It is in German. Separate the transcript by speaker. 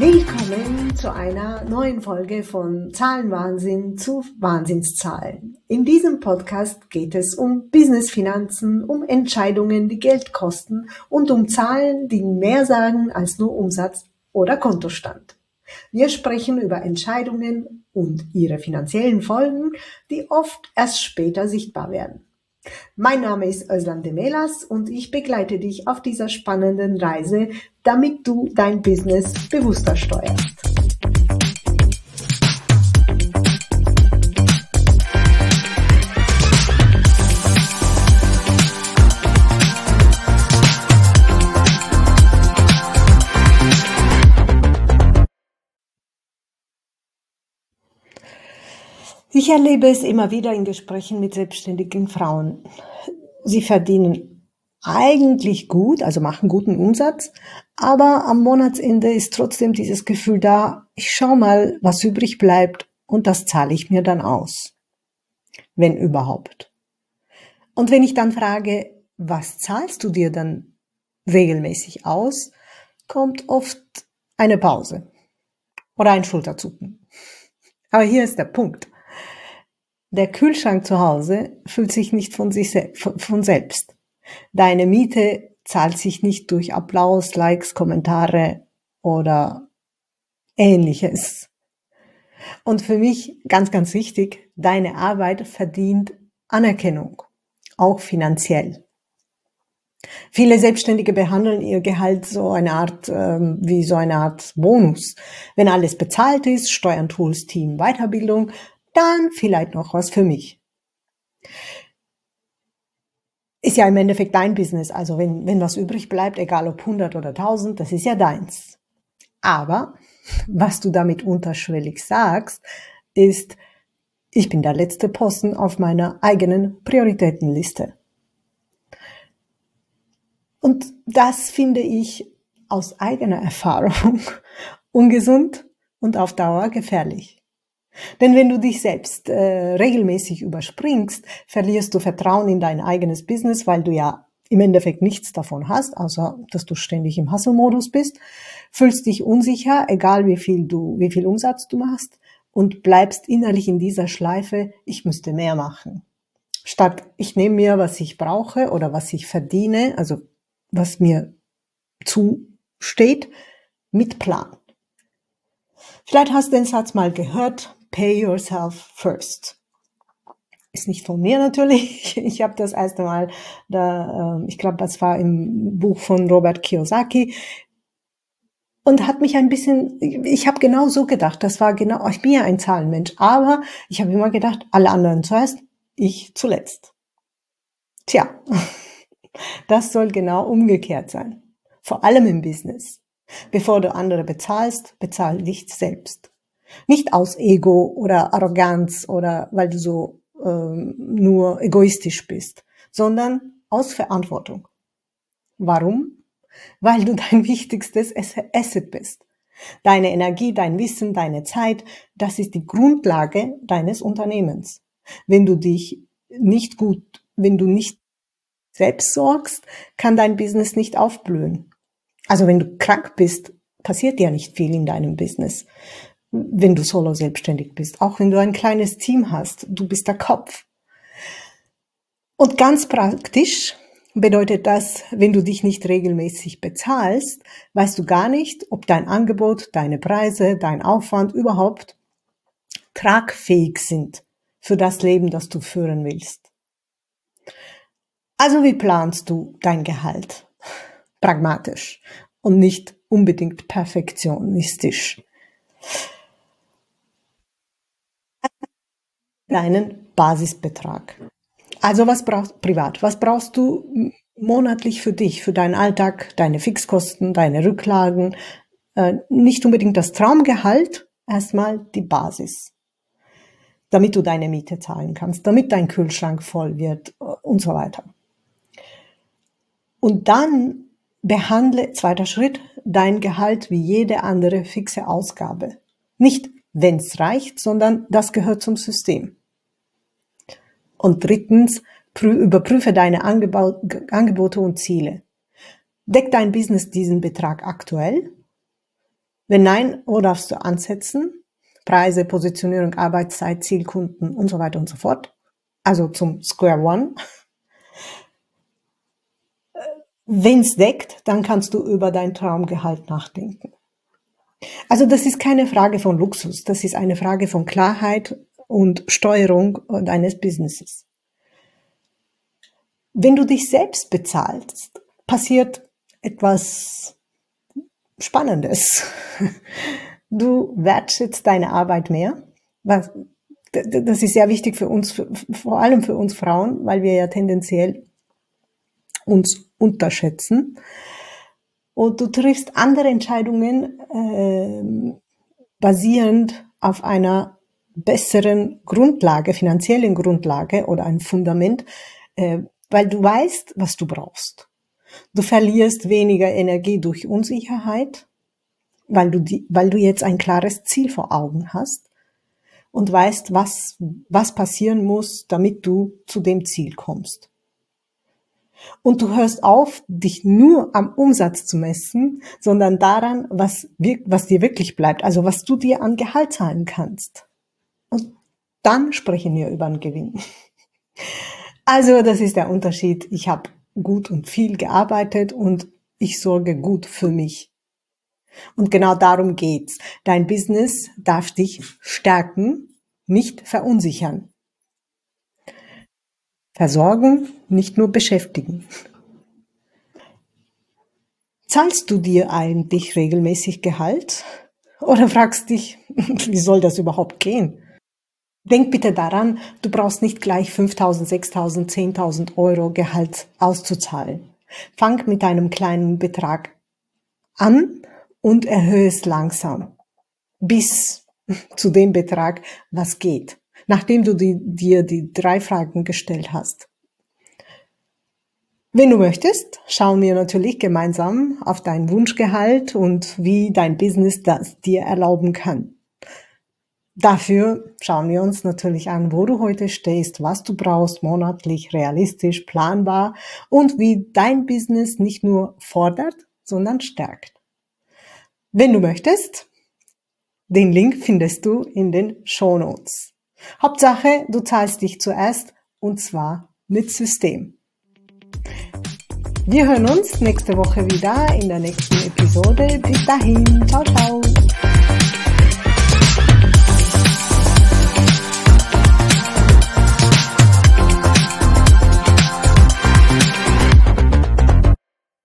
Speaker 1: Willkommen zu einer neuen Folge von Zahlenwahnsinn zu Wahnsinnszahlen. In diesem Podcast geht es um Business-Finanzen, um Entscheidungen, die Geld kosten und um Zahlen, die mehr sagen als nur Umsatz oder Kontostand. Wir sprechen über Entscheidungen und ihre finanziellen Folgen, die oft erst später sichtbar werden. Mein Name ist Özlem Demelas und ich begleite dich auf dieser spannenden Reise, damit du dein Business bewusster steuerst. Ich erlebe es immer wieder in Gesprächen mit selbstständigen Frauen. Sie verdienen eigentlich gut, also machen guten Umsatz, aber am Monatsende ist trotzdem dieses Gefühl da, ich schau mal, was übrig bleibt und das zahle ich mir dann aus. Wenn überhaupt. Und wenn ich dann frage, was zahlst du dir dann regelmäßig aus, kommt oft eine Pause oder ein Schulterzucken. Aber hier ist der Punkt. Der Kühlschrank zu Hause füllt sich nicht von selbst. Deine Miete zahlt sich nicht durch Applaus, Likes, Kommentare oder Ähnliches. Und für mich ganz, ganz wichtig, deine Arbeit verdient Anerkennung, auch finanziell. Viele Selbstständige behandeln ihr Gehalt wie so eine Art Bonus. Wenn alles bezahlt ist, Steuern, Tools, Team, Weiterbildung, dann vielleicht noch was für mich. Ist ja im Endeffekt dein Business, also wenn was übrig bleibt, egal ob 100 oder 1000, das ist ja deins. Aber was du damit unterschwellig sagst, ist, ich bin der letzte Posten auf meiner eigenen Prioritätenliste. Und das finde ich aus eigener Erfahrung ungesund und auf Dauer gefährlich. Denn wenn du dich selbst regelmäßig überspringst, verlierst du Vertrauen in dein eigenes Business, weil du ja im Endeffekt nichts davon hast, außer dass du ständig im Hustle-Modus bist, fühlst dich unsicher, egal wie viel Umsatz du machst, und bleibst innerlich in dieser Schleife, ich müsste mehr machen. Statt ich nehme mir, was ich brauche oder was ich verdiene, also was mir zusteht, mit Plan. Vielleicht hast du den Satz mal gehört, pay yourself first. Ist nicht von mir natürlich. Ich habe das erste Mal, ich glaube, das war im Buch von Robert Kiyosaki und hat mich ein bisschen, ich habe genau so gedacht, ich bin ja ein Zahlenmensch, aber ich habe immer gedacht, alle anderen zuerst, ich zuletzt. Tja, das soll genau umgekehrt sein. Vor allem im Business. Bevor du andere bezahlst, bezahl dich selbst. Nicht aus Ego oder Arroganz oder weil du so nur egoistisch bist, sondern aus Verantwortung. Warum? Weil du dein wichtigstes Asset bist. Deine Energie, dein Wissen, deine Zeit, das ist die Grundlage deines Unternehmens. Wenn du nicht selbst sorgst, kann dein Business nicht aufblühen. Also wenn du krank bist, passiert ja nicht viel in deinem Business, wenn du solo selbstständig bist. Auch wenn du ein kleines Team hast, du bist der Kopf. Und ganz praktisch bedeutet das, wenn du dich nicht regelmäßig bezahlst, weißt du gar nicht, ob dein Angebot, deine Preise, dein Aufwand überhaupt tragfähig sind für das Leben, das du führen willst. Also wie planst du dein Gehalt? Pragmatisch und nicht unbedingt perfektionistisch. Deinen Basisbetrag. Also was brauchst du monatlich für dich, für deinen Alltag, deine Fixkosten, deine Rücklagen? Nicht unbedingt das Traumgehalt, erstmal die Basis. Damit du deine Miete zahlen kannst, damit dein Kühlschrank voll wird und so weiter. Und dann behandle, zweiter Schritt, dein Gehalt wie jede andere fixe Ausgabe. Nicht, wenn's reicht, sondern das gehört zum System. Und drittens, überprüfe deine Angebote und Ziele. Deckt dein Business diesen Betrag aktuell? Wenn nein, wo darfst du ansetzen? Preise, Positionierung, Arbeitszeit, Zielkunden und so weiter und so fort. Also zum Square One. Wenn's deckt, dann kannst du über dein Traumgehalt nachdenken. Also das ist keine Frage von Luxus, das ist eine Frage von Klarheit und Steuerung deines Businesses. Wenn du dich selbst bezahlst, passiert etwas Spannendes. Du wertschätzt deine Arbeit mehr. Das ist sehr wichtig für uns, vor allem für uns Frauen, weil wir ja tendenziell uns unterschätzen. Und du triffst andere Entscheidungen basierend auf einer besseren Grundlage, finanziellen Grundlage oder ein Fundament, weil du weißt, was du brauchst. Du verlierst weniger Energie durch Unsicherheit, weil du jetzt ein klares Ziel vor Augen hast und weißt, was passieren muss, damit du zu dem Ziel kommst. Und du hörst auf, dich nur am Umsatz zu messen, sondern daran, was dir wirklich bleibt, also was du dir an Gehalt zahlen kannst. Und dann sprechen wir über einen Gewinn. Also das ist der Unterschied. Ich habe gut und viel gearbeitet und ich sorge gut für mich. Und genau darum geht's. Dein Business darf dich stärken, nicht verunsichern. Versorgen, nicht nur beschäftigen. Zahlst du dir eigentlich regelmäßig Gehalt? Oder fragst dich, wie soll das überhaupt gehen? Denk bitte daran, du brauchst nicht gleich 5.000, 6.000, 10.000 Euro Gehalt auszuzahlen. Fang mit einem kleinen Betrag an und erhöhe es langsam bis zu dem Betrag, was geht, nachdem du dir die 3 Fragen gestellt hast. Wenn du möchtest, schauen wir natürlich gemeinsam auf dein Wunschgehalt und wie dein Business das dir erlauben kann. Dafür schauen wir uns natürlich an, wo du heute stehst, was du brauchst, monatlich, realistisch, planbar und wie dein Business nicht nur fordert, sondern stärkt. Wenn du möchtest, den Link findest du in den Shownotes. Hauptsache, du zahlst dich zuerst und zwar mit System. Wir hören uns nächste Woche wieder in der nächsten Episode. Bis dahin, ciao, ciao.